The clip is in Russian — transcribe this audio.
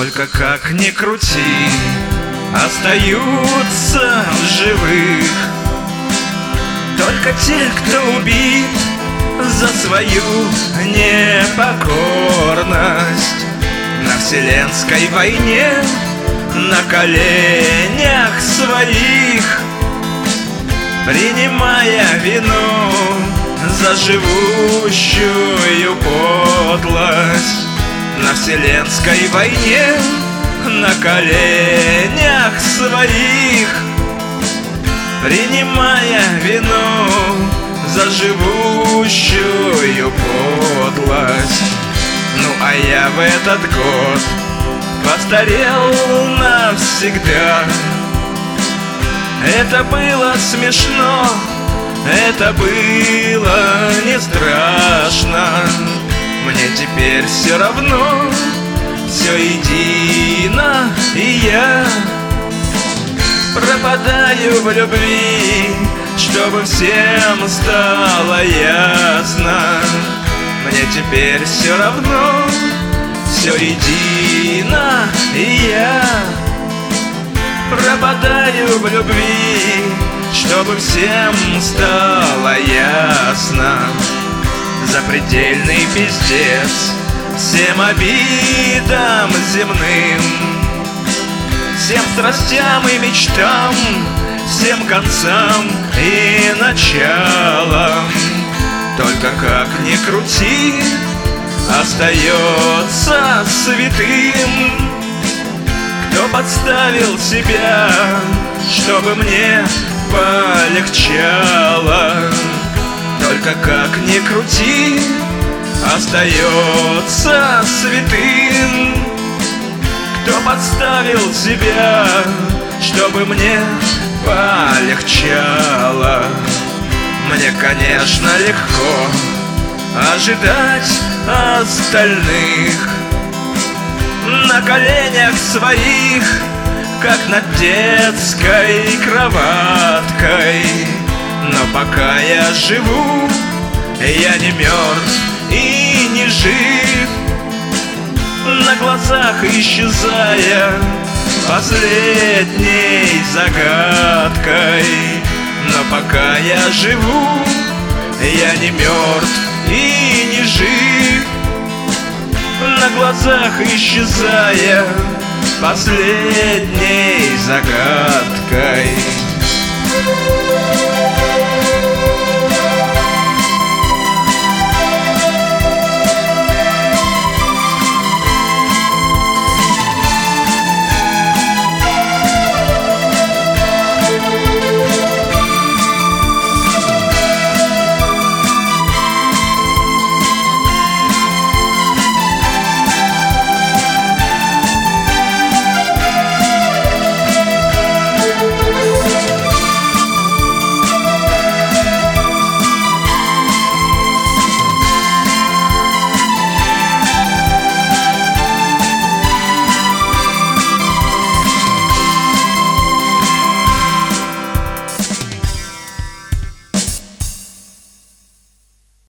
Только как ни крути, остаются в живых только те, кто убит за свою непокорность. На вселенской войне, на коленях своих, принимая вину за живущую подлость. На вселенской войне, на коленях своих, принимая вину за живущую подлость. Ну а я в этот год постарел навсегда. Это было смешно, это было не страшно. Мне теперь все равно, все едино, и я пропадаю в любви, чтобы всем стало ясно. Мне теперь все равно, все едино, и я пропадаю в любви, чтобы всем стало ясно. Запредельный пиздец всем обидам земным, всем страстям и мечтам, всем концам и началам. Только как ни крути, остается святым, кто подставил себя, чтобы мне полегчало. Только как ни крути, остается святым, кто подставил себя, чтобы мне полегчало. Мне, конечно, легко ожидать остальных на коленях своих, как над детской кроваткой. Но пока я живу, я не мертв и не жив, на глазах исчезая последней загадкой. Но пока я живу, я не мертв и не жив, на глазах исчезая последней загадкой.